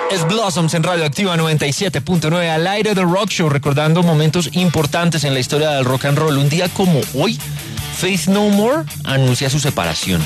Es Blossoms en Radioactiva 97.9 al aire del Rock Show, recordando momentos importantes en la historia del rock and roll. Un día como hoy, Faith No More anuncia su separación.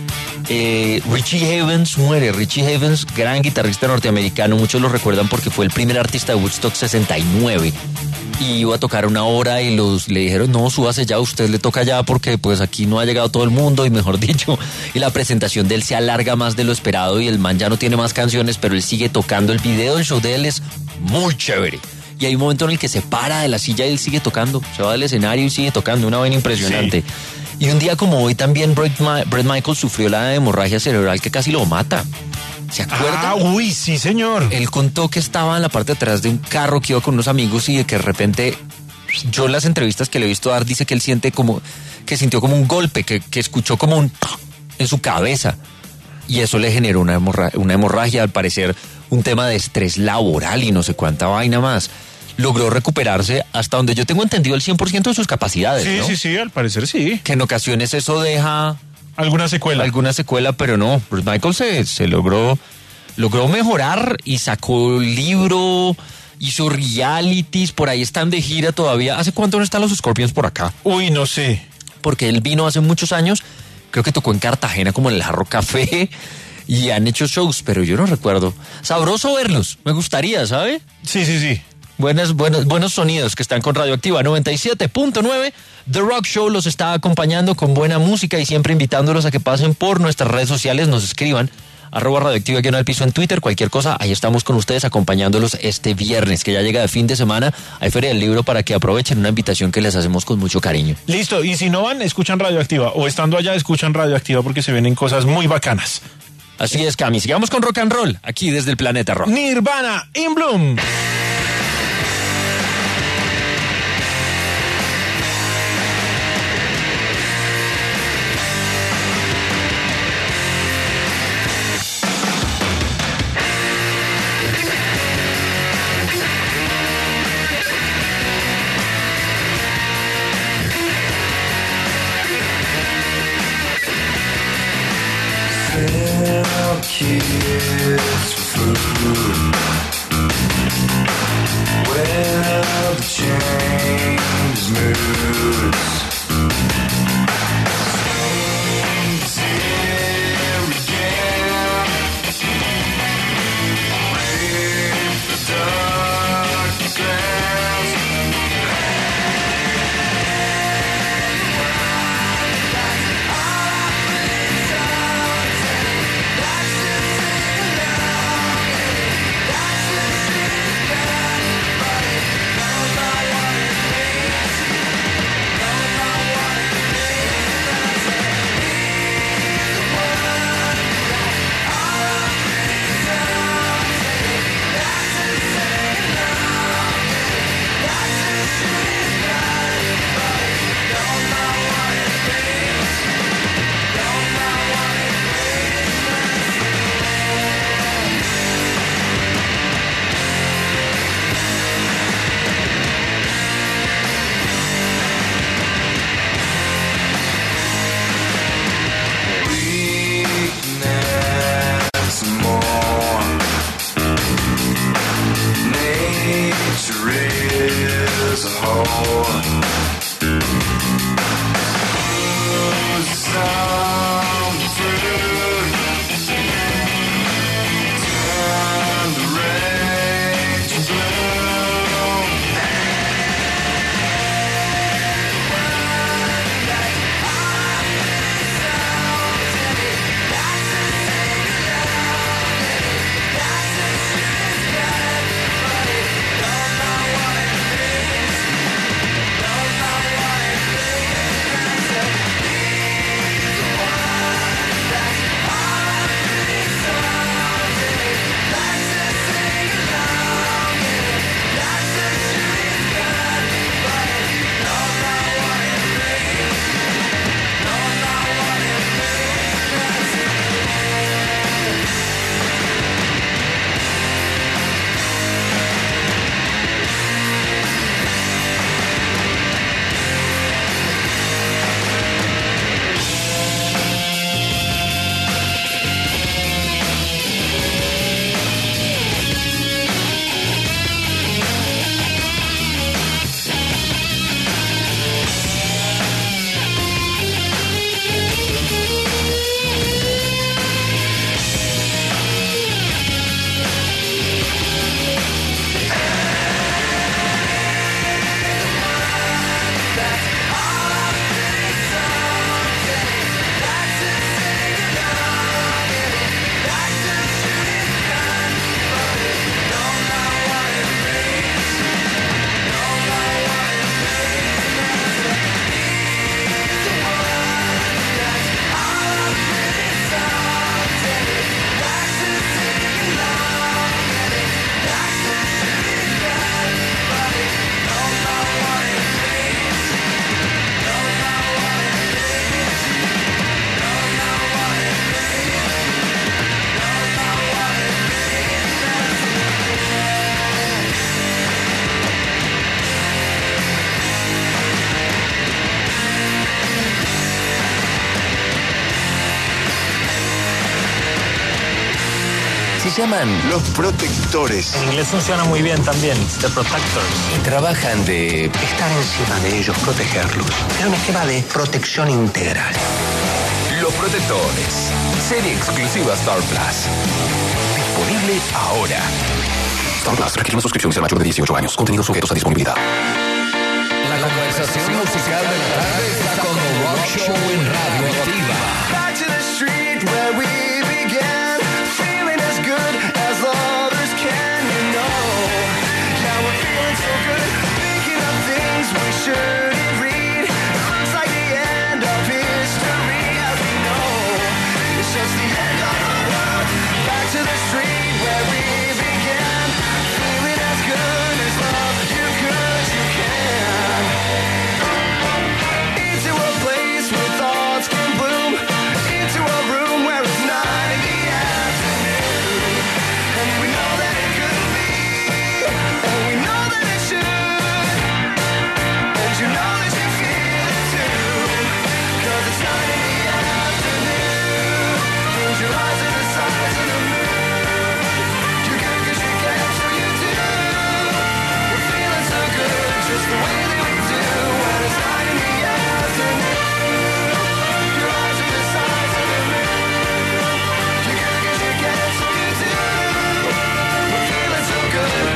Richie Havens muere. Richie Havens, gran guitarrista norteamericano, muchos lo recuerdan porque fue el primer artista de Woodstock 69. Y iba a tocar una hora y le dijeron, no, súbase ya, usted le toca ya porque pues aquí no ha llegado todo el mundo y mejor dicho, y la presentación de él se alarga más de lo esperado y el man ya no tiene más canciones, pero él sigue tocando. El video del show de él es muy chévere. Y hay un momento en el que se para de la silla y él sigue tocando, se va del escenario y sigue tocando, una vaina impresionante. Sí. Y un día como hoy también Bret Michaels sufrió la hemorragia cerebral que casi lo mata. ¿Se acuerda? Uy, sí, señor. Él contó que estaba en la parte de atrás de un carro que iba con unos amigos y de que de repente, yo en las entrevistas que le he visto dar, dice que él sintió como un golpe, que escuchó como un en su cabeza. Y eso le generó una hemorragia, al parecer un tema de estrés laboral y no sé cuánta vaina más. Logró recuperarse hasta donde yo tengo entendido el 100% de sus capacidades, sí, ¿no? Sí, al parecer sí. Que en ocasiones eso deja... Alguna secuela, pero no. Bruce Michael se logró mejorar y sacó libro, hizo realities, por ahí están de gira todavía. ¿Hace cuánto no están los Scorpions por acá? Uy, no sé. Porque él vino hace muchos años, creo que tocó en Cartagena como en el Jarro Café y han hecho shows, pero yo no recuerdo. Sabroso verlos, me gustaría, ¿sabe? Sí. Buenos sonidos que están con Radioactiva 97.9. The Rock Show los está acompañando con buena música y siempre invitándolos a que pasen por nuestras redes sociales, nos escriban @radioactiva _ al piso en Twitter, cualquier cosa, ahí estamos con ustedes acompañándolos este viernes, que ya llega de fin de semana. Hay Feria del Libro para que aprovechen, una invitación que les hacemos con mucho cariño. Listo, y si no van, escuchan Radioactiva, o estando allá, escuchan Radioactiva porque se vienen cosas muy bacanas. Así es, Cami, sigamos con rock and roll, aquí desde el Planeta Rock. Nirvana, In Bloom. Kids food. Se llaman Los Protectores. En inglés funciona muy bien también, The Protectors. y trabajan de Estar encima de ellos, protegerlos. Es un esquema de protección integral. Los Protectores. Serie exclusiva Star Plus. Disponible ahora. Star Plus requiere una suscripción y ser mayor de 18 años. Contenidos sujetos a disponibilidad. La conversación musical de la tarde está con The Rock Show en Radio Activa. Back to the street where we began, feeling as good as lovers can, you know. Now we're feeling so good, thinking of things we shouldn't read. It looks like the end of history, as we know. It's just the end of the world. Back to the street where we began, feeling as good as love you could, you can. Into a place where thoughts can bloom, into a room where it's 9 in the afternoon. And we know that it could be, and we know that it should. And you know that you feel it too, 'cause it's 9 in the afternoon. Close your eyes to the size of the moon. You're good 'cause you can, so you do. We're feeling so good, just the way that we do when it's 9 in the afternoon. Your eyes are the size of the moon. You're good 'cause you can, so you do. We're feeling so good.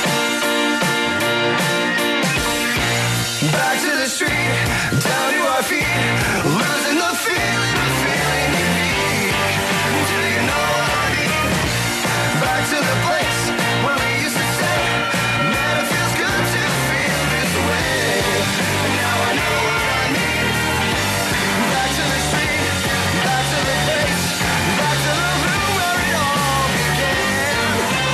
Back to the street, down to our feet, losing the feeling unique. Do you know what I mean? Back to the place where we used to say, man, it feels good to feel this way. And now I know what I mean. Back to the street, back to the place, back to the room where it all began.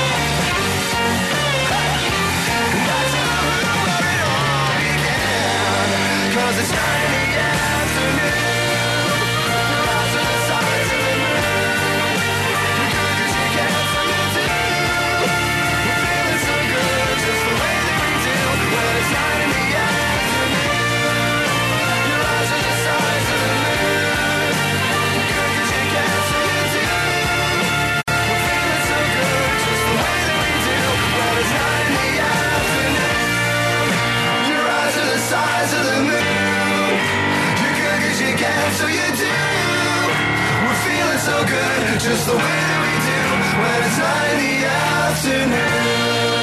Back to the room where it all began. 'Cause it's 9 in the afternoon. Your eyes are the size of the moon. You're good 'cause you can, so you do. We're feeling so good, just the way that we do when it's 9 in the afternoon. Your eyes are the size of the moon. You're good 'cause you can, so you do. We're feeling so good, just the way that we do when it's 9 in the afternoon. Your eyes are the size of the moon. You're good 'cause you can, so you do. We're feeling so good, just the way that we do when it's 9 in the afternoon.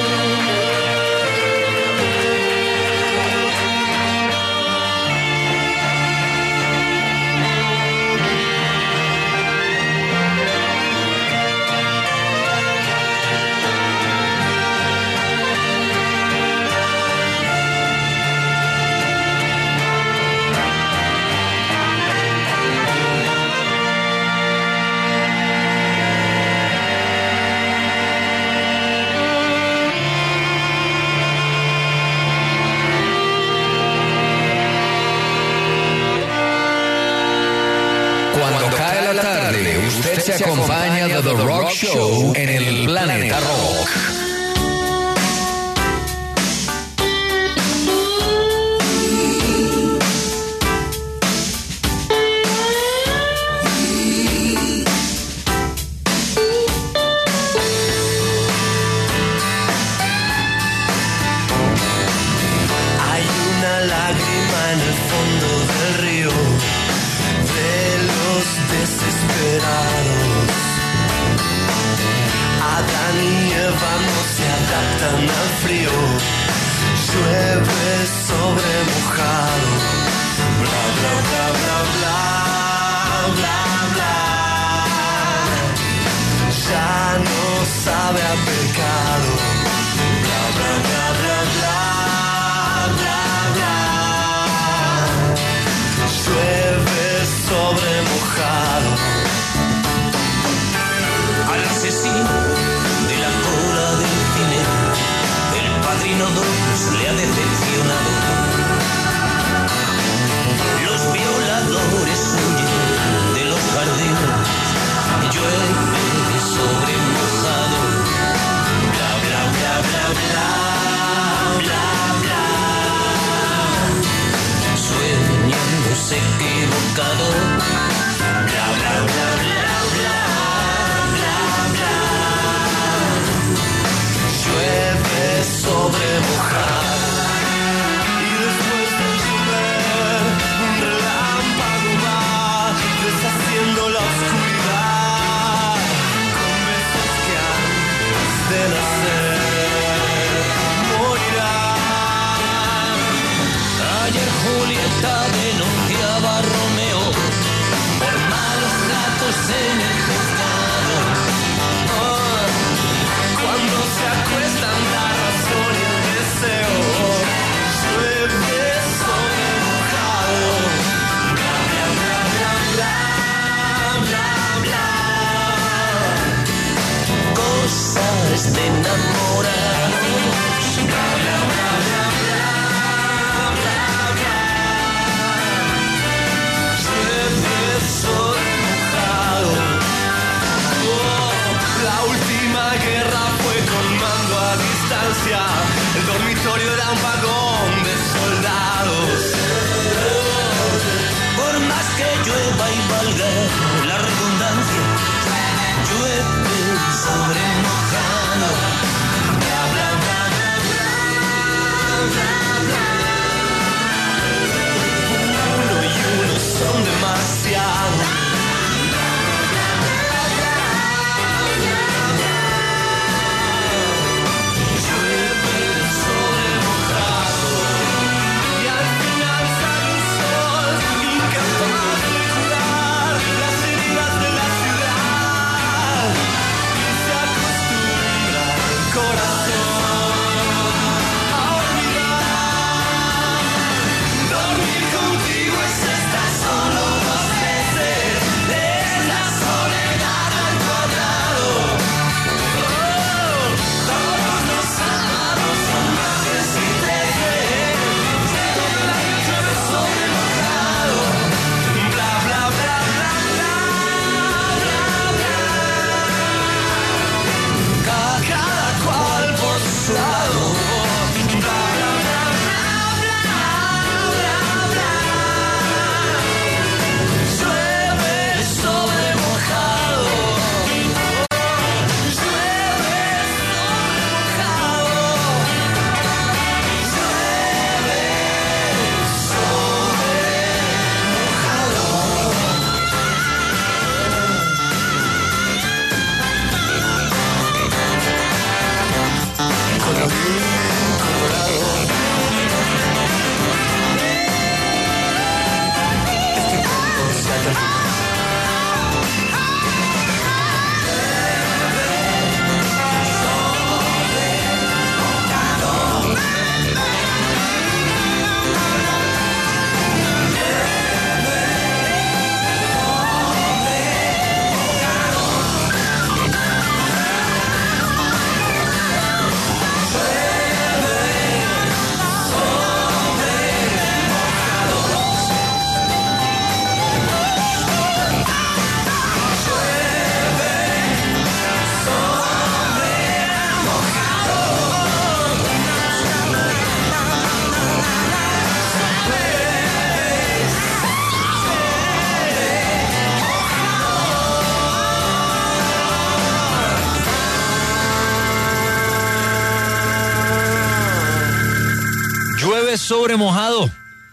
Cuando cae la tarde, usted se acompaña de The Rock Show en el Planeta Rock. Hay una lágrima en el fondo del río de los desesperados. Adán y Eva de enamorados. Bla, bla, bla, bla, bla, bla, bla. Llueve sobre mojado. La última guerra fue con mando a distancia. El dormitorio era un vagón de soldados. Por más que llueva y valga la redundancia, llueve sobre mojado. Bla, bla, bla, bla, bla, bla, bla. Uno y uno son demasiados. Sobre mojado.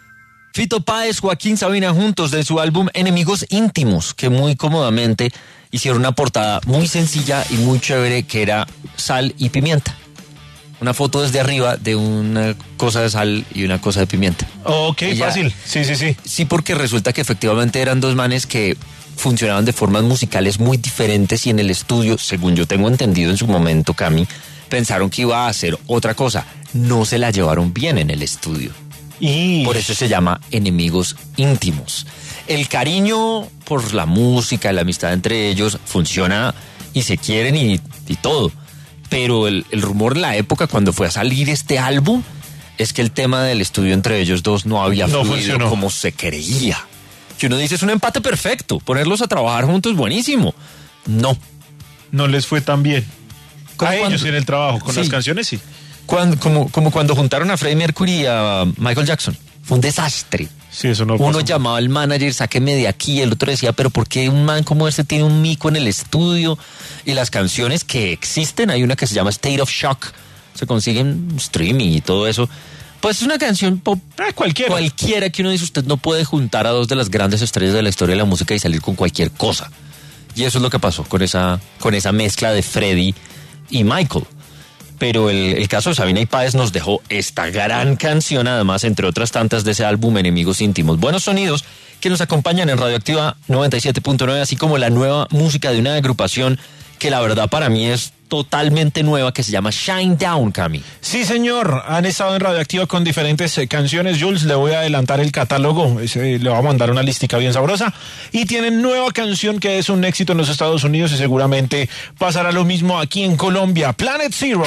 Fito Páez, Joaquín Sabina juntos de su álbum Enemigos Íntimos, que muy cómodamente hicieron una portada muy sencilla y muy chévere que era sal y pimienta. Una foto desde arriba de una cosa de sal y una cosa de pimienta. Ok, Y ya- fácil. Sí, sí, sí. Sí, porque resulta que efectivamente eran dos manes que funcionaban de formas musicales muy diferentes y en el estudio, según yo tengo entendido en su momento, Cami, pensaron que iba a hacer otra cosa. No se la llevaron bien en el estudio. Y Por eso se llama Enemigos Íntimos. El cariño por la música, la amistad entre ellos funciona y se quieren y todo. Pero el rumor en la época cuando fue a salir este álbum es que el tema del estudio entre ellos dos no había No fluido funcionó. como se creía. Que uno dice es un empate perfecto, ponerlos a trabajar juntos buenísimo. No. no les fue tan bien. Como A ellos cuando- en el trabajo, con Sí. las canciones sí. Como cuando juntaron a Freddie Mercury y a Michael Jackson. Fue un desastre. Sí, eso no Uno pasó. llamaba al manager, sáqueme de aquí, el otro decía, pero ¿por qué un man como este tiene un mico en el estudio? Y las canciones que existen, hay una que se llama State of Shock, se consiguen streaming y todo eso. Pues es una canción pop cualquiera que uno dice, usted no puede juntar a dos de las grandes estrellas de la historia de la música y salir con cualquier cosa. Y eso es lo que pasó con esa mezcla de Freddie y Michael. Pero el caso de Sabina y Páez nos dejó esta gran canción, además, entre otras tantas de ese álbum Enemigos Íntimos. Buenos sonidos que nos acompañan en Radioactiva 97.9, así como la nueva música de una agrupación que la verdad para mí es totalmente nueva que se llama Shine Down, Cami. Sí, señor. Han estado en Radioactiva con diferentes canciones. Jules, le voy a adelantar el catálogo. Le voy a mandar una listica bien sabrosa. Y tienen nueva canción que es un éxito en los Estados Unidos y seguramente pasará lo mismo aquí en Colombia. Planet Zero.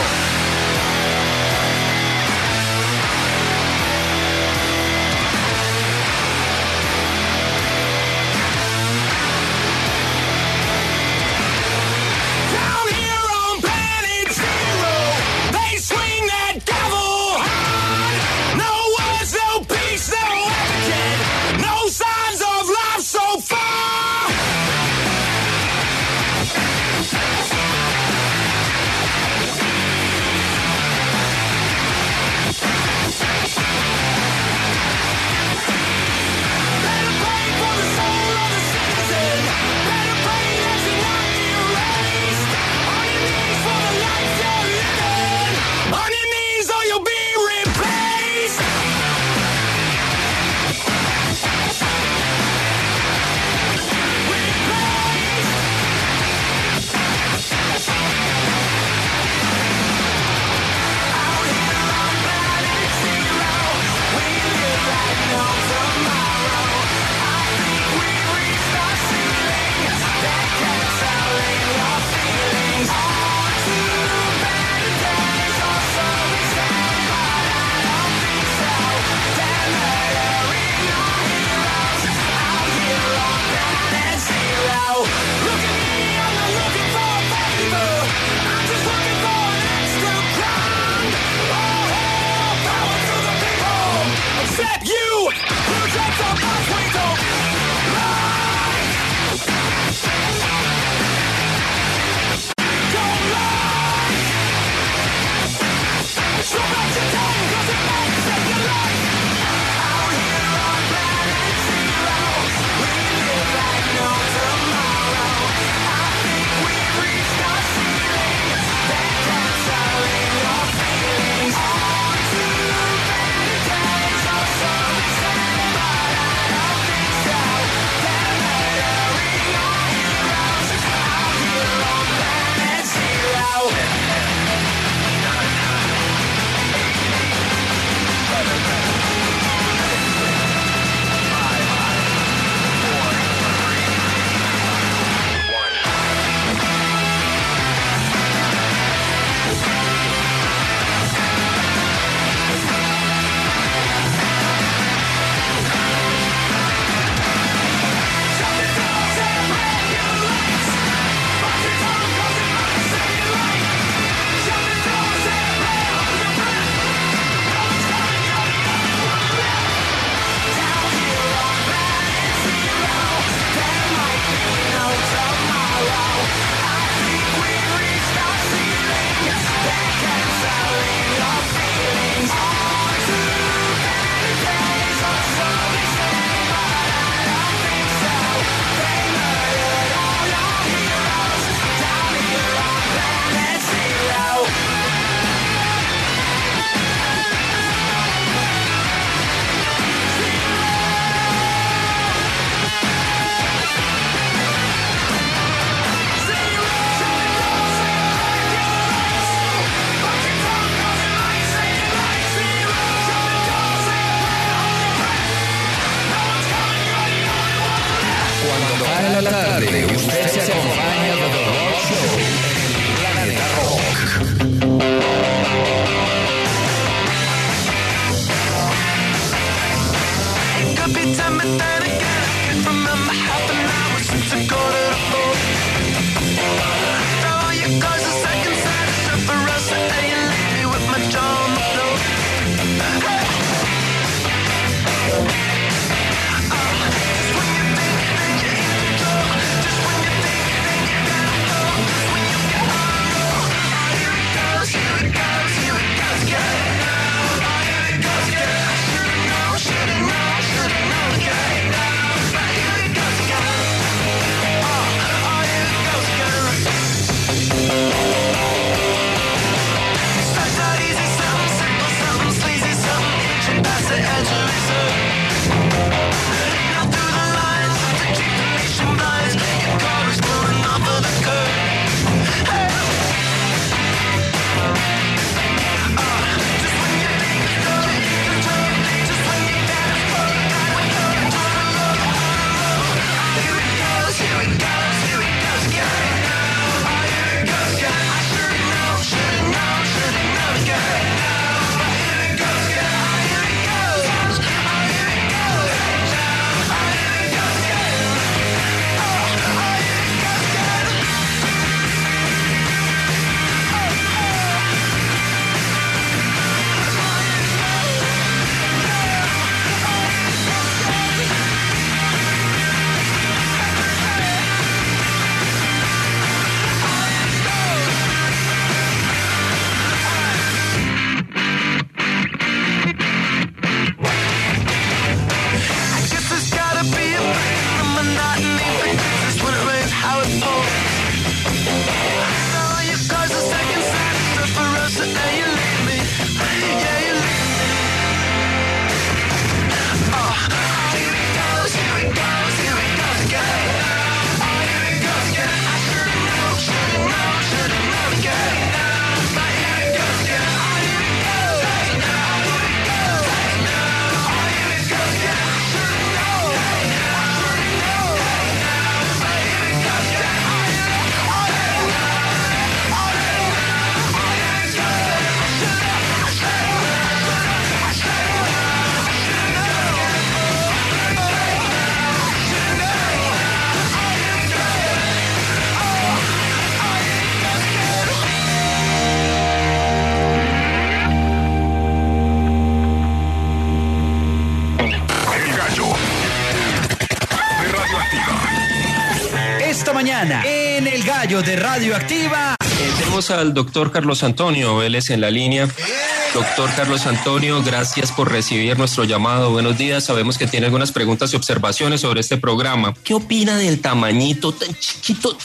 gallo de Radioactiva. Tenemos al doctor Carlos Antonio Vélez en la línea. Doctor Carlos Antonio, gracias por recibir nuestro llamado. Buenos días. Sabemos que tiene algunas preguntas y observaciones sobre este programa. ¿Qué opina del tamañito tan chiquitito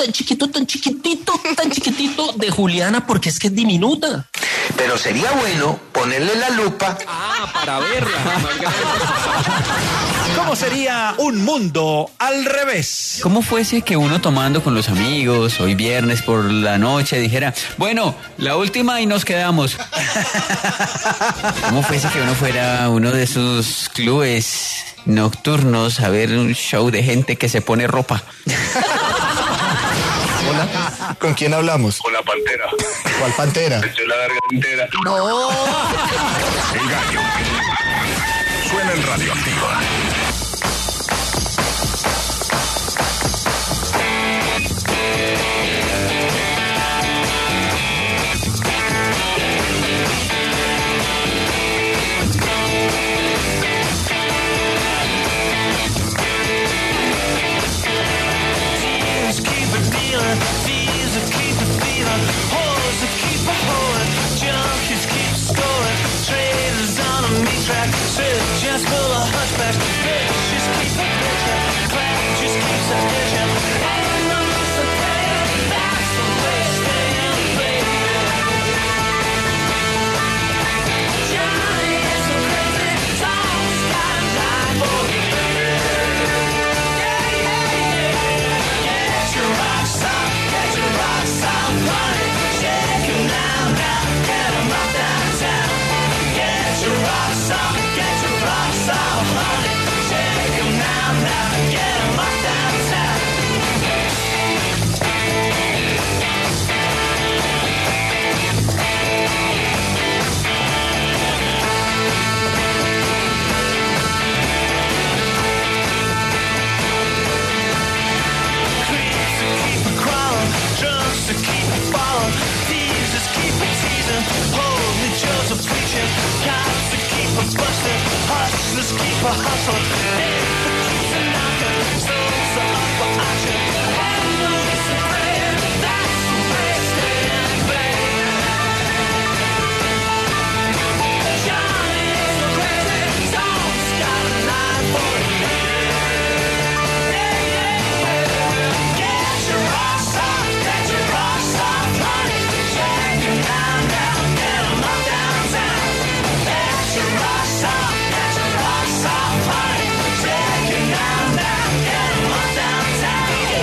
de Juliana? Porque es que es diminuta. Pero sería bueno ponerle la lupa. Para verla. ¿Cómo sería un mundo al revés? ¿Cómo fuese que uno tomando con los amigos, hoy viernes por la noche, dijera, bueno, la última y nos quedamos? ¿Cómo fuese que uno fuera a uno de esos clubes nocturnos a ver un show de gente que se pone ropa? Hola, ¿con quién hablamos? Con la pantera. ¿Cuál pantera? Estoy la verga entera. No. El gallo. Suena en Radioactiva. Just full of hushbacks, just keep a picture, crack just keeps a picture. And I'm just a player, that's the way staying, baby. Johnny is so crazy, Tom's got a knife for you. Yeah, yeah, yeah. Get your rocks off, honey. Shake 'em now, get 'em up downtown. Get your rocks off. So honey, shake 'em now, get 'em up downtown. Creeps to keep a crawling, drunks to keep a falling, thieves just keep a teasing, holy Joe's a preaching, cops to keep a busting, hustlers keep a hustling, paper keeps a knocking, souls are up for auction, and loose a prayer, that's the way it's staying, baby. Johnny is so crazy, Tom's got a knife for you. Yeah, yeah, yeah. Get your rocks off, honey. Shake 'em down, get 'em up downtown. Get your rocks off, honey. Shake 'em down, get 'em up downtown.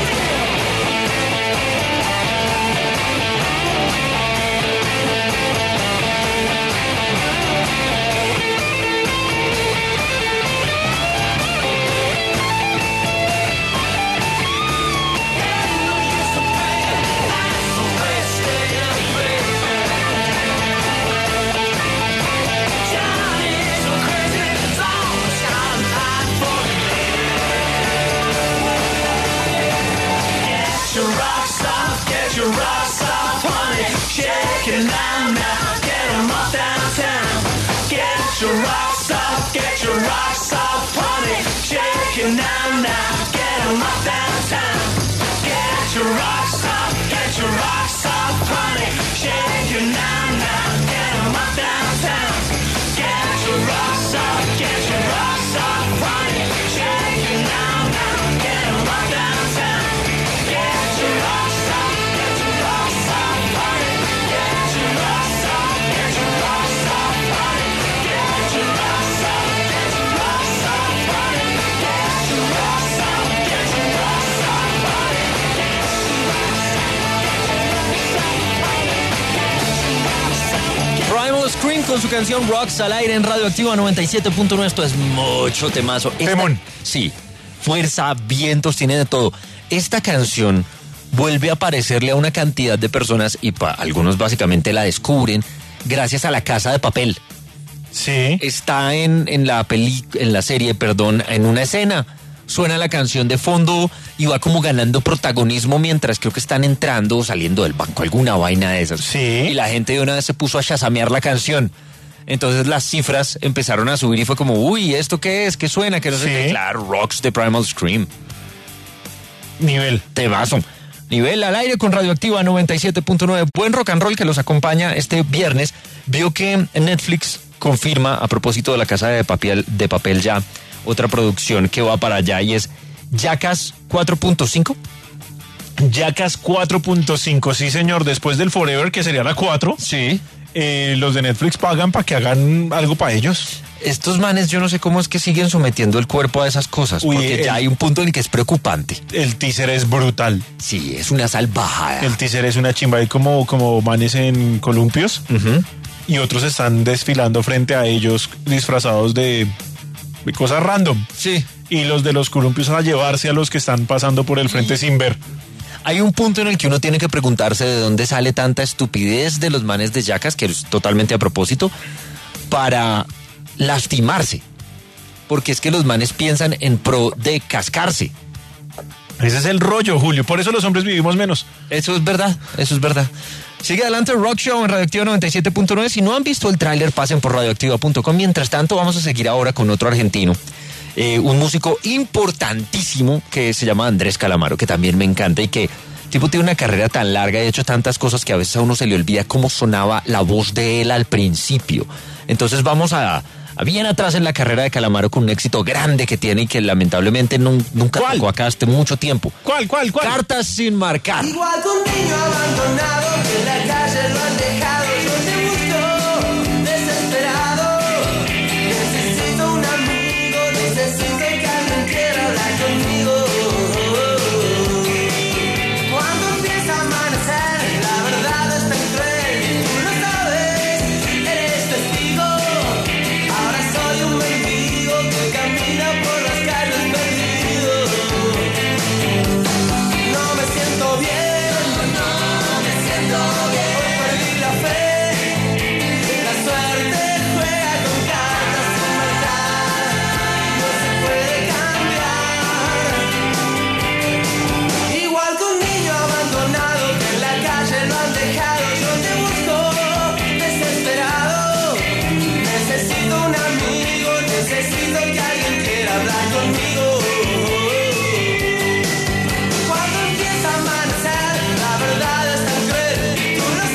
Get your rocks off, honey. Shake it now, get 'em up downtown. Get your rocks off, honey. Shake it now, get 'em up downtown. Get your rocks off, honey. Shake it now, get 'em up downtown. Get your rocks off, honey. Shake it now, get 'em up downtown. Get your rocks off, honey. Get your rocks off, honey. Get your rocks off, honey. Get your rocks off, honey. Get your rocks off, honey. Primal Scream con su canción Rocks al aire en Radioactiva 97.9. Esto es mucho temazo. Sí, fuerza, vientos, tiene de todo. Esta canción vuelve a aparecerle a una cantidad de personas y algunos básicamente la descubren gracias a La Casa de Papel. Sí. Está en la serie, en una escena. Suena la canción de fondo y va como ganando protagonismo mientras creo que están entrando o saliendo del banco, alguna vaina de esas. Sí. Y la gente de una vez se puso a chasamear la canción. Entonces las cifras empezaron a subir y fue como, uy, ¿esto qué es? ¿Qué suena? Que no sé qué. Claro, Rocks de Primal Scream. Nivel. Temazo. Nivel al aire con Radioactiva 97.9. Buen rock and roll que los acompaña este viernes. Vio que Netflix confirma, a propósito de La Casa de Papel ya, otra producción que va para allá y es Jackass 4.5. Jackass 4.5, sí señor, después del Forever, que sería la 4. Sí. Los de Netflix pagan para que hagan algo para ellos. Estos manes, yo no sé cómo es que siguen sometiendo el cuerpo a esas cosas, porque ya hay un punto en el que es preocupante. El teaser es brutal. Sí, es una salvajada. El teaser es una chimba, hay como manes en columpios, y otros están desfilando frente a ellos disfrazados de cosas random. Sí. Y los de los columpios a llevarse a los que están pasando por el frente sin ver. Hay un punto en el que uno tiene que preguntarse de dónde sale tanta estupidez de los manes de Jackass, que es totalmente a propósito, para lastimarse. Porque es que los manes piensan en pro de cascarse. Ese es el rollo, Julio. Por eso los hombres vivimos menos. Eso es verdad, eso es verdad. Sigue adelante el Rock Show en Radioactiva 97.9. Si no han visto el tráiler, pasen por radioactiva.com. Mientras tanto, vamos a seguir ahora con otro argentino. Un músico importantísimo que se llama Andrés Calamaro, que también me encanta y que el tipo tiene una carrera tan larga y ha hecho tantas cosas que a veces a uno se le olvida cómo sonaba la voz de él al principio. Entonces vamos a bien atrás en la carrera de Calamaro con un éxito grande que tiene y que lamentablemente nunca tocó acá hace mucho tiempo. ¿Cuál? Cartas sin marcar. Igual que un niño abandonado que en la calle lo han dejado, yo te busco desesperado. Necesito un amigo, necesito que alguien quiera hablar conmigo. Cuando empieza a amanecer, la verdad es tan cruel, tú lo sabes, eres testigo. Ahora soy un mendigo que camina por las calles perdido. No me siento bien, no me siento bien. Hoy perdí la fe, la suerte juega con cartas sin marcar, no se puede cambiar. Igual que un niño abandonado que en la calle lo han dejado, yo te busco desesperado. Necesito un amigo, necesito que alguien quiera hablar conmigo. Cuando empieza a amanecer, la verdad es tan cruel, tú lo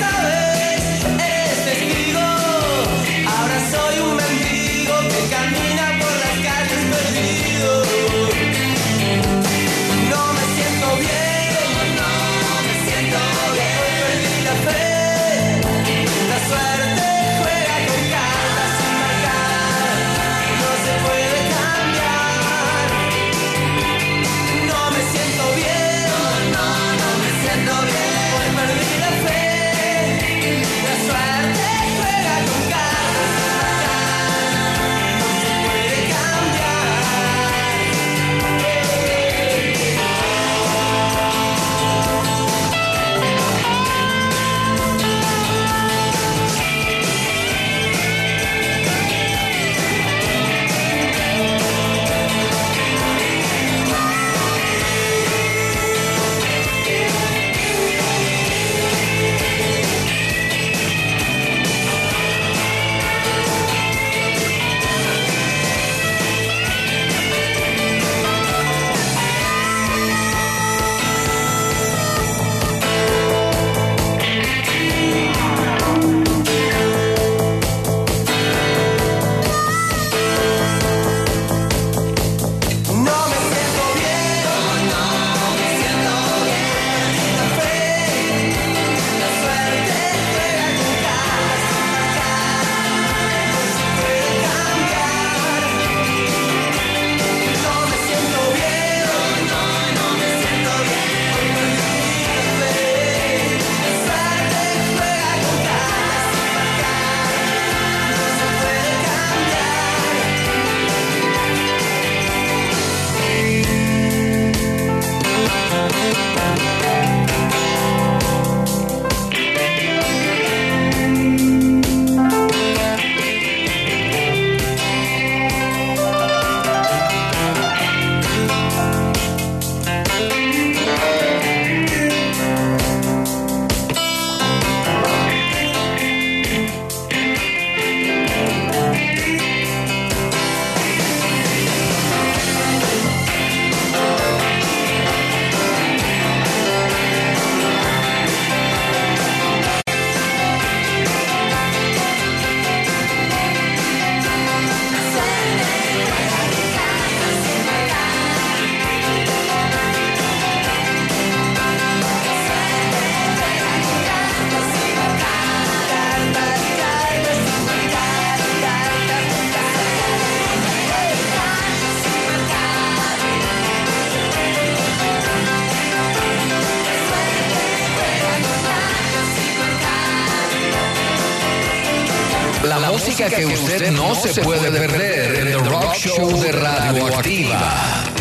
La música que usted no se puede perder en The Rock Show de Radioactiva.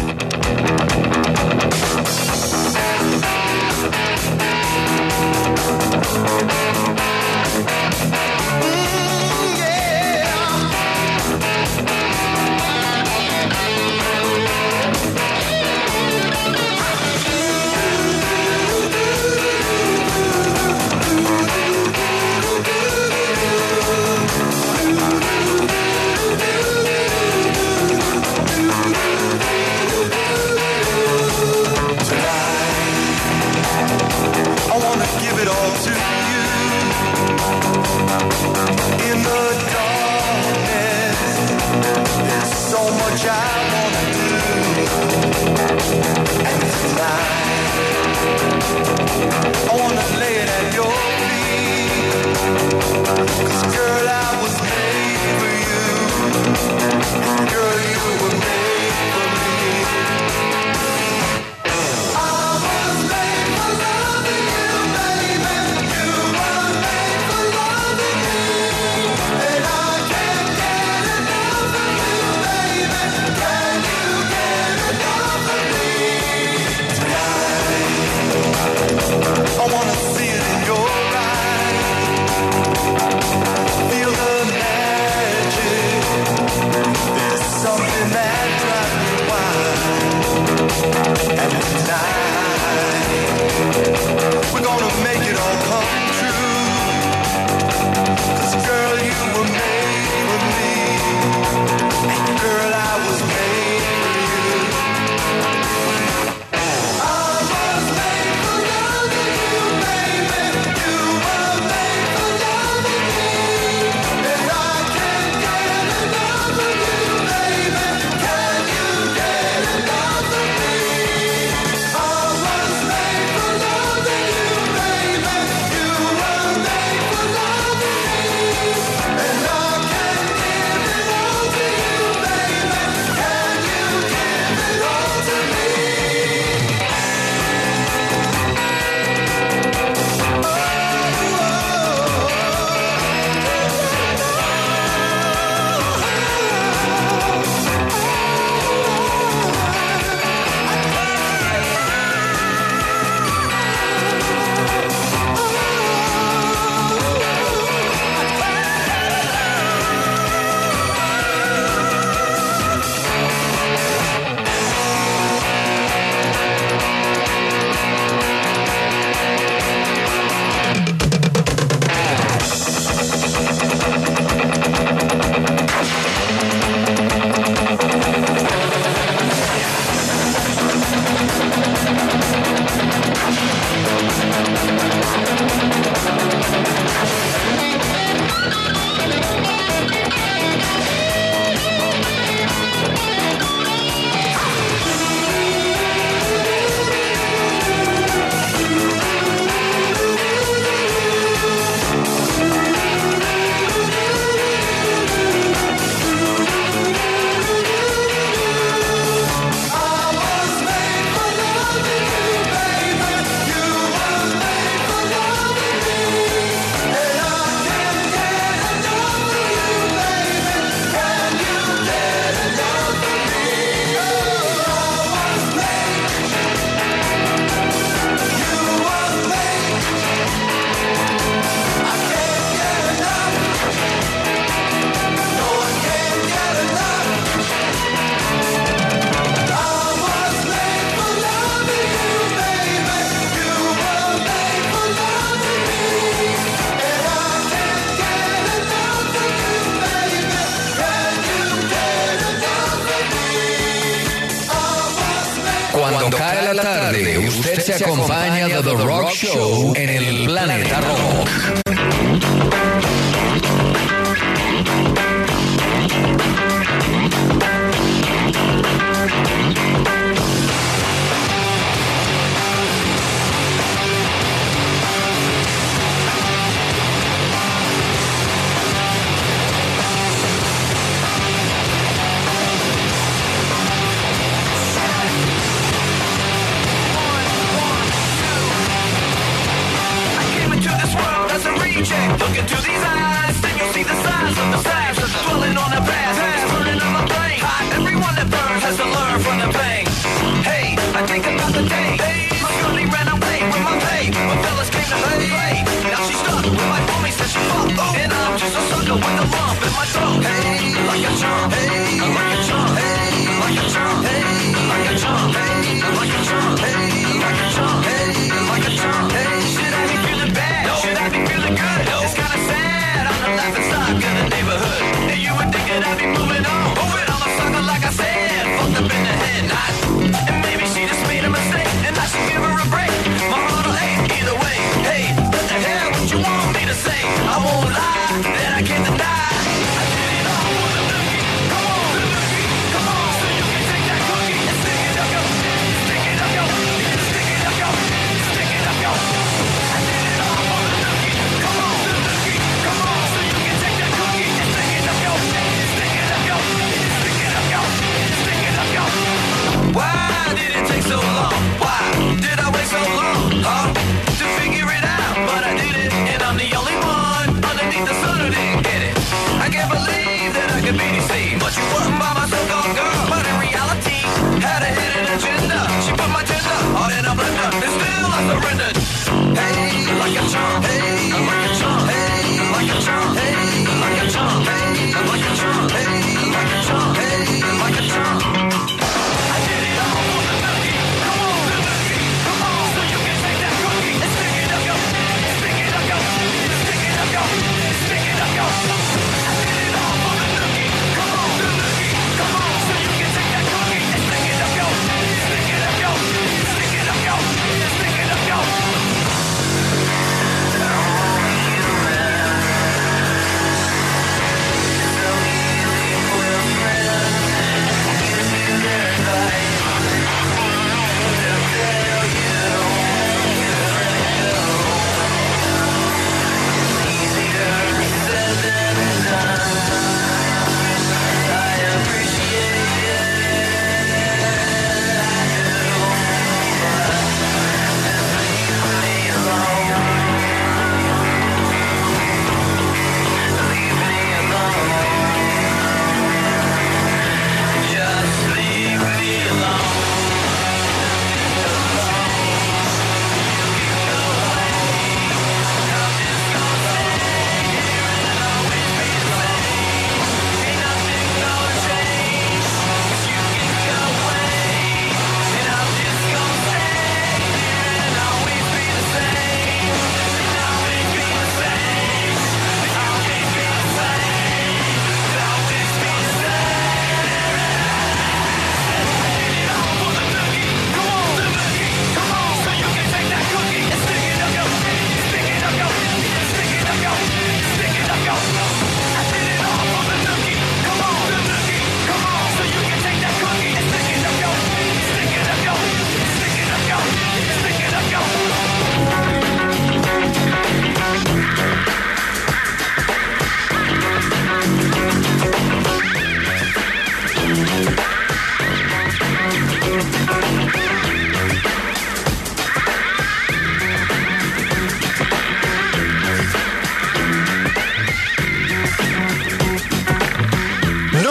Cuando cae la tarde, usted se acompaña de The Rock Show en el Planeta Rock. Look into these eyes, then you'll see the signs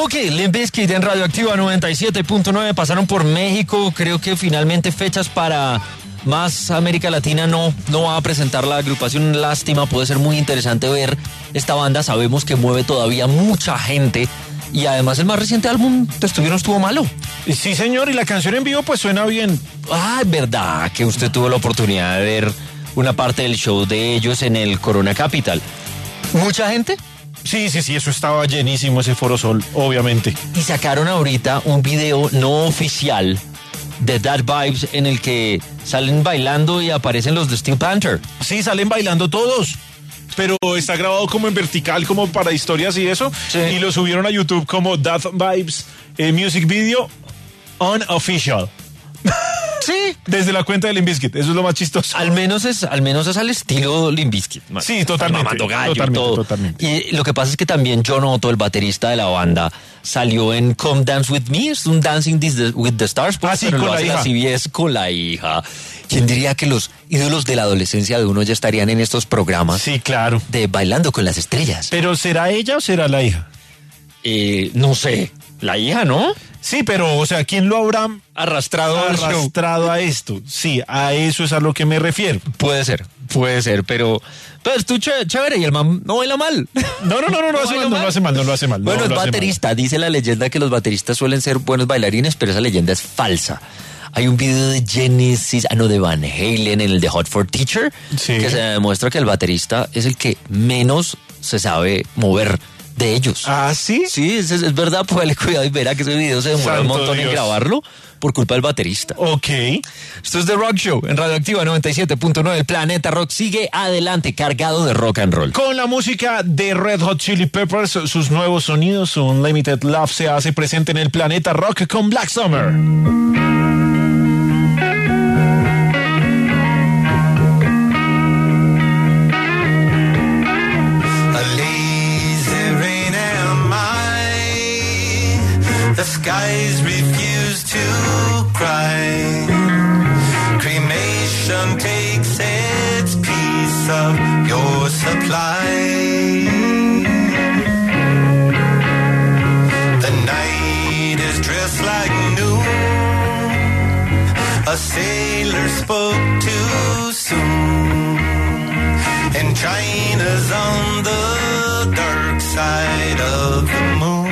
Ok, Limp Bizkit en Radioactiva 97.9 pasaron por México. Creo que finalmente fechas para más América Latina no va a presentar la agrupación. Lástima, puede ser muy interesante ver esta banda. Sabemos que mueve todavía mucha gente. Y además el más reciente álbum no estuvo malo. Sí, señor, y la canción en vivo pues suena bien. Ah, es verdad que usted tuvo la oportunidad de ver una parte del show de ellos en el Corona Capital. ¿Mucha gente? Sí, eso estaba llenísimo ese Foro Sol, obviamente. Y sacaron ahorita un video no oficial de That Vibes en el que salen bailando y aparecen los de Steel Panther. Sí, salen bailando todos. Pero está grabado como en vertical, como para historias y eso. Sí. Y lo subieron a YouTube como That Vibes Music Video Unofficial. Sí. Desde la cuenta de Limp Bizkit, eso es lo más chistoso. Al menos es al estilo Limp Bizkit. Sí, totalmente. Totalmente. Y lo que pasa es que también John Otto, el baterista de la banda, salió en Come Dance With Me, es un Dancing with the Stars. Pues, sí, pero con lo la hace hija. la CBS con la hija. ¿Quién diría que los ídolos de la adolescencia de uno ya estarían en estos programas? Sí, claro. De Bailando con las Estrellas. ¿Pero será ella o será la hija? No sé. La hija, ¿no? Sí, pero, o sea, ¿quién lo habrá arrastrado a esto? Sí, a eso es a lo que me refiero. Puede ser, pero tú chévere y el man no baila mal. No lo hace mal. Bueno, es baterista, dice la leyenda que los bateristas suelen ser buenos bailarines, pero esa leyenda es falsa. Hay un video de Genesis, de Van Halen, en el de Hot for Teacher, que se demuestra que el baterista es el que menos se sabe mover de ellos. ¿Ah, sí? Sí, es verdad, póngale cuidado y verá que ese video se demora un montón en grabarlo por culpa del baterista. Ok. Esto es The Rock Show en Radioactiva 97.9. El Planeta Rock sigue adelante, cargado de rock and roll. Con la música de Red Hot Chili Peppers, sus nuevos sonidos, Unlimited Love se hace presente en el Planeta Rock con Black Summer. The skies refuse to cry. Cremation takes its piece of your supply. The night is dressed like noon. A sailor spoke too soon. And China's on the dark side of the moon.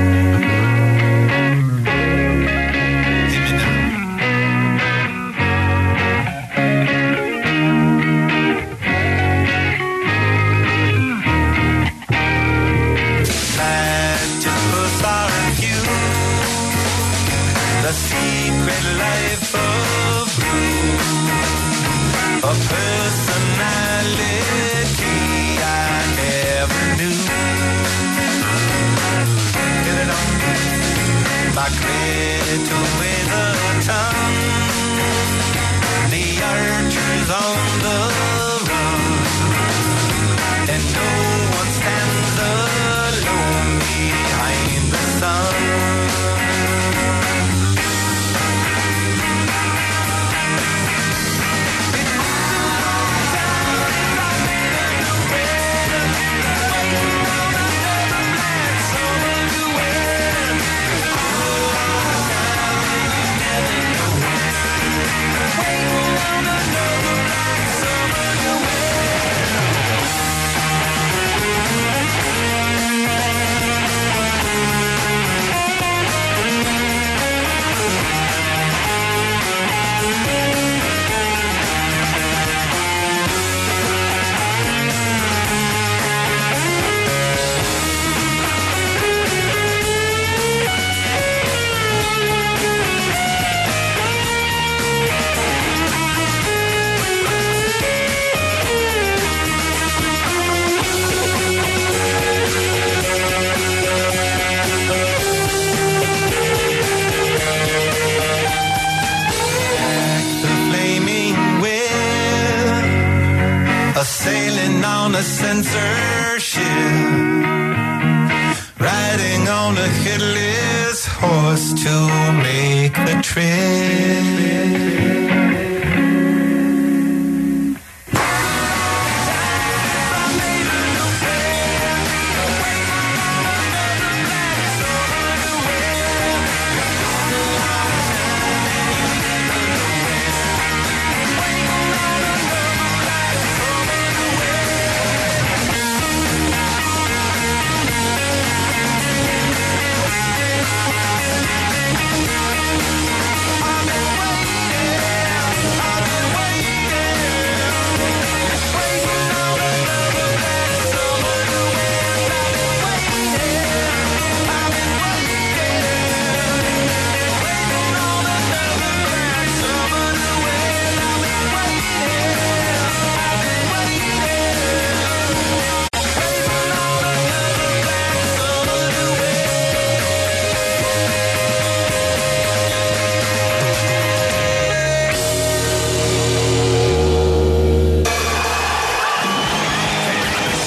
The secret life of blue, a personality I never knew. Get it on, my cradle with a tongue. The archers on the run, and no one stands alone behind the sun. A censorship, riding on a headless horse to make the trip.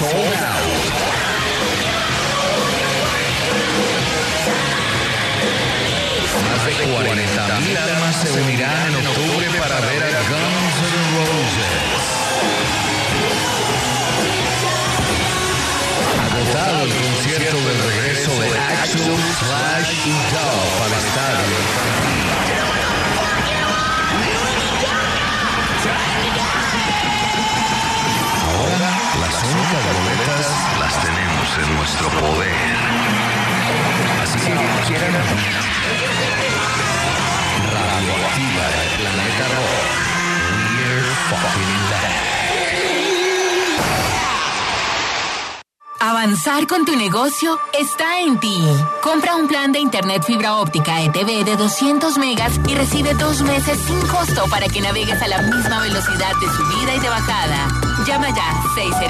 sold out. Más de 40,000 almas se unirán en octubre para ver a Guns N' Roses. Agotado el concierto del regreso de Axl, Slash y Duff al estadio. Ahora las únicas boletas las tenemos en nuestro poder. Así que quieran Radioactiva del Planeta Rock. We're fucking back. Avanzar con tu negocio está en ti. Compra un plan de internet fibra óptica ETV de 200 megas y recibe 2 meses sin costo para que navegues a la misma velocidad de subida y de bajada. Llama ya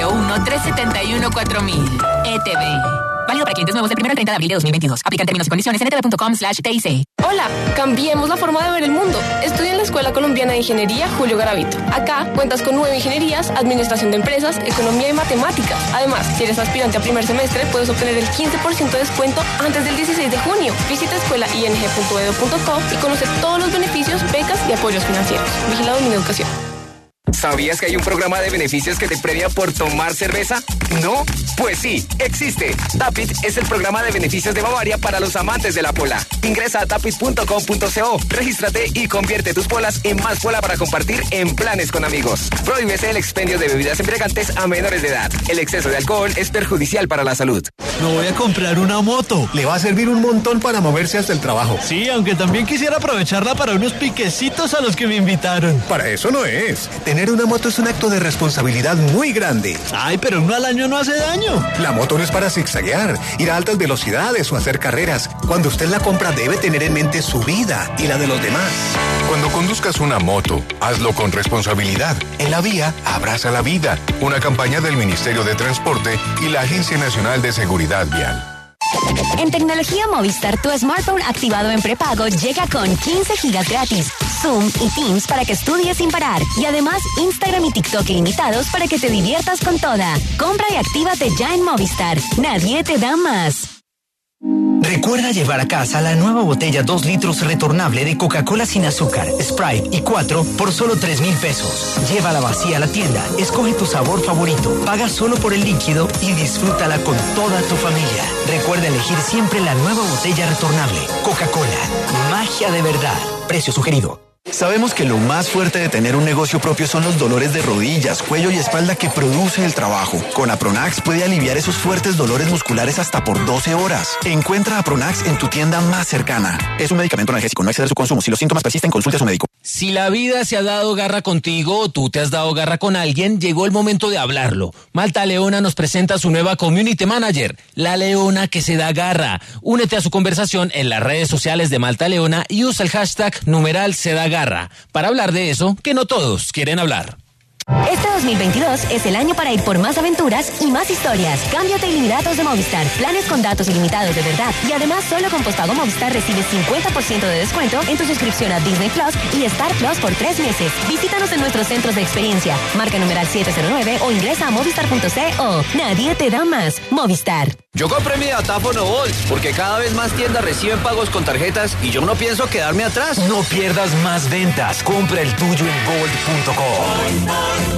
601-371-4000. ETV. Válido para clientes nuevos del 1 al 30 de abril de 2022. Aplican términos y condiciones en etv.com/TIC. Hola, cambiemos la forma de ver el mundo. Estudia en la Escuela Colombiana de Ingeniería Julio Garavito. Acá cuentas con 9 ingenierías, administración de empresas, economía y matemáticas. Además, si eres aspirante a primer semestre, puedes obtener el 15% de descuento antes del 16 de junio. Visita escuelaing.edu.co y conoce todos los beneficios, becas y apoyos financieros. Vigilado Mineducación. ¿Sabías que hay un programa de beneficios que te premia por tomar cerveza? ¿No? Pues sí, existe. Tapit es el programa de beneficios de Bavaria para los amantes de la pola. Ingresa a tapit.com.co, regístrate y convierte tus polas en más pola para compartir en planes con amigos. Prohíbese el expendio de bebidas embriagantes a menores de edad. El exceso de alcohol es perjudicial para la salud. Me voy a comprar una moto. Le va a servir un montón para moverse hasta el trabajo. Sí, aunque también quisiera aprovecharla para unos piquecitos a los que me invitaron. Para eso no es. Tener una moto es un acto de responsabilidad muy grande. Ay, pero uno al año no hace daño. La moto no es para zigzaguear, ir a altas velocidades o hacer carreras. Cuando usted la compra debe tener en mente su vida y la de los demás. Cuando conduzcas una moto, hazlo con responsabilidad. En la vía, abraza la vida. Una campaña del Ministerio de Transporte y la Agencia Nacional de Seguridad Vial. En Tecnología Movistar, tu smartphone activado en prepago llega con 15 gigas gratis, Zoom y Teams para que estudies sin parar. Y además, Instagram y TikTok ilimitados para que te diviertas con toda. Compra y actívate ya en Movistar. Nadie te da más. Recuerda llevar a casa la nueva botella 2 litros retornable de Coca-Cola sin azúcar, Sprite y 4 por solo 3,000 pesos. Llévala vacía a la tienda, escoge tu sabor favorito, paga solo por el líquido y disfrútala con toda tu familia. Recuerda elegir siempre la nueva botella retornable. Coca-Cola, magia de verdad. Precio sugerido. Sabemos que lo más fuerte de tener un negocio propio son los dolores de rodillas, cuello y espalda que produce el trabajo. Con Apronax puede aliviar esos fuertes dolores musculares hasta por 12 horas. Encuentra Apronax en tu tienda más cercana. Es un medicamento analgésico, no exceder su consumo. Si los síntomas persisten, consulte a su médico. Si la vida se ha dado garra contigo o tú te has dado garra con alguien, llegó el momento de hablarlo. Malta Leona nos presenta a su nueva Community Manager, la Leona que se da garra. Únete a su conversación en las redes sociales de Malta Leona y usa el hashtag #SedaGarra para hablar de eso que no todos quieren hablar. Este 2022 es el año para ir por más aventuras y más historias. Cámbiate a ilimitados de Movistar, planes con datos ilimitados de verdad. Y además, solo con postpago Movistar recibes 50% de descuento en tu suscripción a Disney Plus y Star Plus por 3 meses. Visítanos en nuestros centros de experiencia. Marca numeral 709 o ingresa a movistar.co. Nadie te da más. Movistar. Yo compré mi datáfono Volt porque cada vez más tiendas reciben pagos con tarjetas y yo no pienso quedarme atrás. No pierdas más ventas. Compra el tuyo en Volt.com.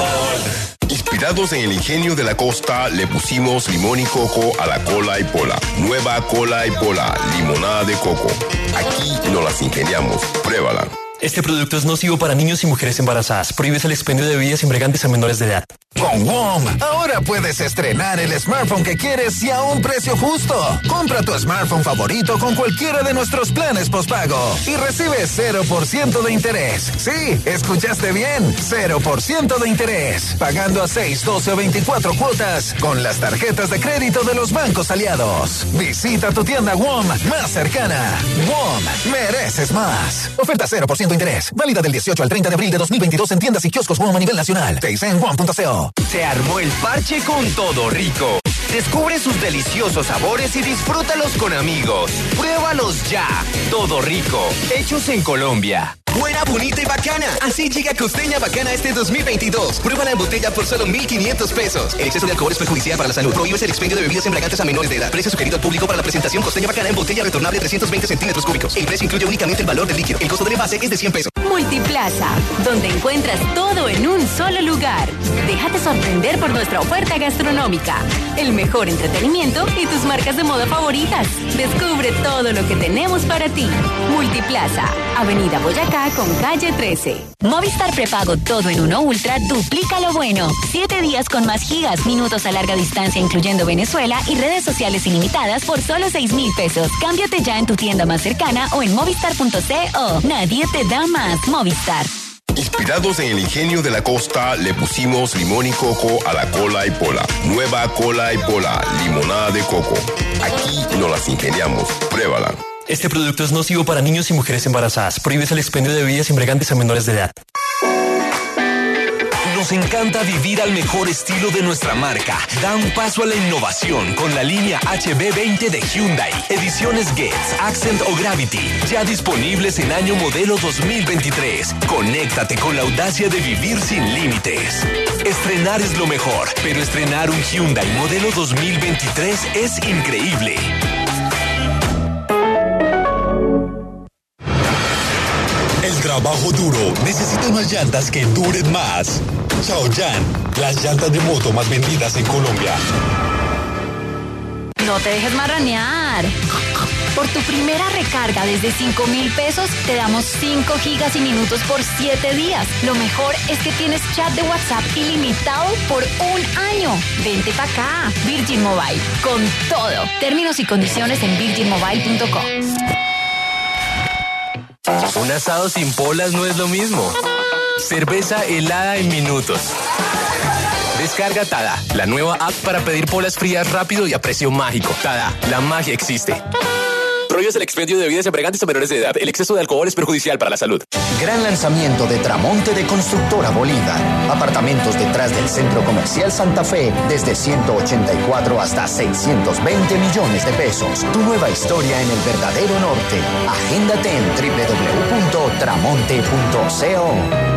Inspirados en el ingenio de la costa, le pusimos limón y coco a la cola y pola. Nueva cola y pola, limonada de coco. Aquí nos las ingeniamos. Pruébala. Este producto es nocivo para niños y mujeres embarazadas. Prohíbes el expendio de bebidas embriagantes a menores de edad. Con WOM, ahora puedes estrenar el smartphone que quieres y a un precio justo. Compra tu smartphone favorito con cualquiera de nuestros planes postpago y recibe 0% de interés. Sí, escuchaste bien, 0% de interés. Pagando a 6, 12 o 24 cuotas con las tarjetas de crédito de los bancos aliados. Visita tu tienda WOM más cercana. WOM, mereces más. Oferta 0% de interés. Válida del 18 al 30 de abril de 2022 en tiendas y kioscos WOM a nivel nacional. Te en WOM.co. Se armó el parche con Todo Rico. Descubre sus deliciosos sabores y disfrútalos con amigos. Pruébalos ya. Todo Rico. Hechos en Colombia. buena, bonita y bacana. Así llega Costeña Bacana este 2022. Pruébala en botella por solo 1,500 pesos. El exceso de alcohol es perjudicial para la salud. Prohíbes el expendio de bebidas embriagantes a menores de edad. Precio sugerido al público para la presentación Costeña Bacana en botella retornable 320 centímetros cúbicos. El precio incluye únicamente el valor del líquido. El costo del envase es de 100 pesos. Multiplaza, donde encuentras todo en un solo lugar. Déjate sorprender por nuestra oferta gastronómica, el mejor entretenimiento y tus marcas de moda favoritas. Descubre todo lo que tenemos para ti. Multiplaza, Avenida Boyacá con calle 13. Movistar prepago todo en uno Ultra duplica lo bueno. 7 días con más gigas, minutos a larga distancia incluyendo Venezuela y redes sociales ilimitadas por solo 6,000 pesos. Cámbiate ya en tu tienda más cercana o en movistar.co. Nadie te da más. Movistar. Inspirados en el ingenio de la costa, le pusimos limón y coco a la cola y pola. Nueva cola y pola, limonada de coco. Aquí nos las ingeniamos. Pruébala. Este producto es nocivo para niños y mujeres embarazadas. Prohíbes el expendio de bebidas embriagantes a menores de edad. Nos encanta vivir al mejor estilo de nuestra marca. Da un paso a la innovación con la línea HB20 de Hyundai. Ediciones Getz, Accent o Gravity. Ya disponibles en año modelo 2023. Conéctate con la audacia de vivir sin límites. Estrenar es lo mejor, pero estrenar un Hyundai modelo 2023 es increíble. El trabajo duro necesita unas llantas que duren más. Shaoyan, las llantas de moto más vendidas en Colombia. No te dejes marranear. Por tu primera recarga desde 5,000 pesos, te damos 5 gigas y minutos por 7 días. Lo mejor es que tienes chat de WhatsApp ilimitado por 1 año. Vente pa' acá. Virgin Mobile. Con todo. Términos y condiciones en virginmobile.com. Un asado sin polas no es lo mismo. Cerveza helada en minutos. Descarga Tada, la nueva app para pedir polas frías rápido y a precio mágico. Tada, la magia existe. Prohíbes el expendio de bebidas embriagantes a menores de edad. El exceso de alcohol es perjudicial para la salud. Gran lanzamiento de Tramonte de Constructora Bolívar. Apartamentos detrás del Centro Comercial Santa Fe desde 184 hasta 620 millones de pesos. Tu nueva historia en el verdadero norte. Agéndate en www.tramonte.co.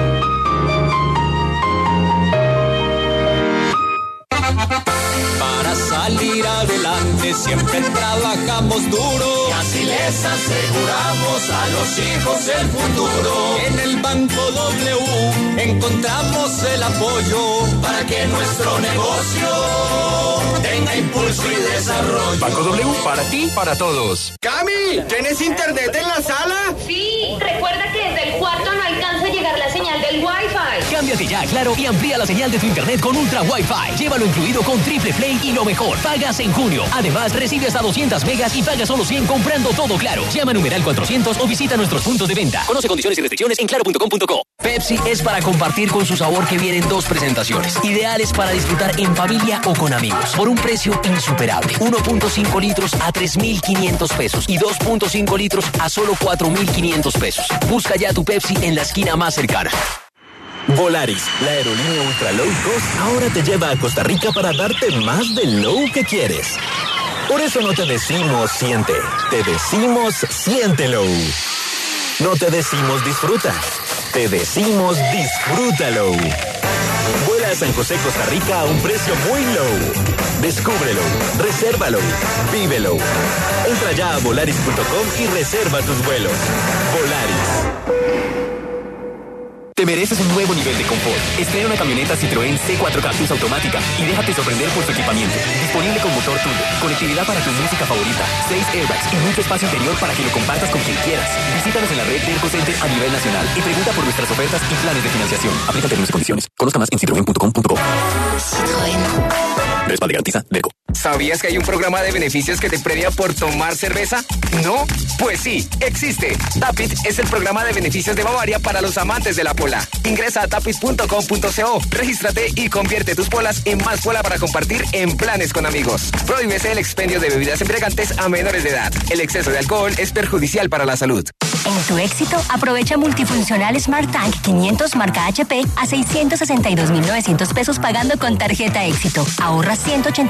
Para salir adelante siempre trabajamos duro y así les aseguramos a los hijos el futuro. En el Banco W encontramos el apoyo para que nuestro negocio tenga impulso y desarrollo. Banco W, para ti, para todos. ¡Cami! ¿Tienes internet en la sala? Sí, recuerda que desde el cuarto no alcanza a llegar la señal del Wi-Fi. Cámbiate ya, Claro, y amplía la señal de tu internet con Ultra Wi-Fi. Llévalo incluido con Triple Play y lo mejor, pagas en junio. Además, recibe hasta 200 megas y pagas solo 100 comprando todo Claro. Llama a numeral 400 o visita nuestros puntos de venta. Conoce condiciones y restricciones en claro.com.co. Pepsi es para compartir con su sabor que viene en 2 presentaciones. Ideales para disfrutar en familia o con amigos. Por un precio insuperable. 1.5 litros a 3,500 pesos y 2.5 litros a solo 4,500 pesos. Busca ya tu Pepsi en la esquina más cercana. Volaris, la aerolínea ultra low cost, ahora te lleva a Costa Rica para darte más del low que quieres. Por eso no te decimos siente, te decimos siéntelo. No te decimos disfruta, te decimos disfrútalo. Vuela a San José, Costa Rica a un precio muy low. Descúbrelo, resérvalo, vívelo. Entra ya a volaris.com y reserva tus vuelos. Volaris. Te mereces un nuevo nivel de confort. Estrena una camioneta Citroën C4 Cactus automática y déjate sorprender por su equipamiento. Disponible con motor turbo, conectividad para tu música favorita, 6 airbags y mucho espacio interior para que lo compartas con quien quieras. Visítanos en la red Derco Center a nivel nacional y pregunta por nuestras ofertas y planes de financiación. Aplica términos y condiciones. Conozca más en citroen.com.co. Respalde garantiza Derco. ¿Sabías que hay un programa de beneficios que te premia por tomar cerveza? ¿No? Pues sí, existe. Tapit es el programa de beneficios de Bavaria para los amantes de la pola. Ingresa a tapit.com.co, regístrate y convierte tus polas en más pola para compartir en planes con amigos. Prohíbese el expendio de bebidas embriagantes a menores de edad. El exceso de alcohol es perjudicial para la salud. En tu éxito, aprovecha multifuncional Smart Tank 500 marca HP a 662,900 pesos pagando con tarjeta Éxito. Ahorra 180